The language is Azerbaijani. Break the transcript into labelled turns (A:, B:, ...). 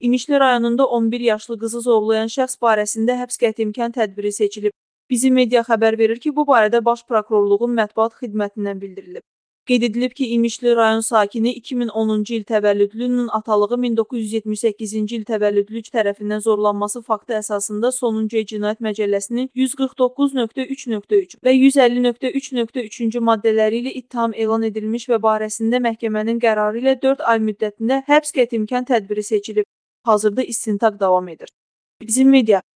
A: İmişli rayonunda 11 yaşlı qızı zorlayan şəxs barəsində həbs qəti imkan tədbiri seçilib. Bizim media xəbər verir ki, bu barədə Baş Prokurorluğun mətbuat xidmətindən bildirilib. Qeyd edilib ki, İmişli rayon sakini 2010-cu il təvəllüdlünün atalığı 1978-ci il təvəllüdlü tərəfindən zorlanması faktı əsasında sonuncu cinayət məcəlləsinin 149.3.3 və 150.3.3-cü maddələri ilə ittiham elan edilmiş və barəsində məhkəmənin qərarı ilə 4 ay müddətində həbs qəti imkan tədbiri seçilib. Hazırda istintaq davam edir. Bizim media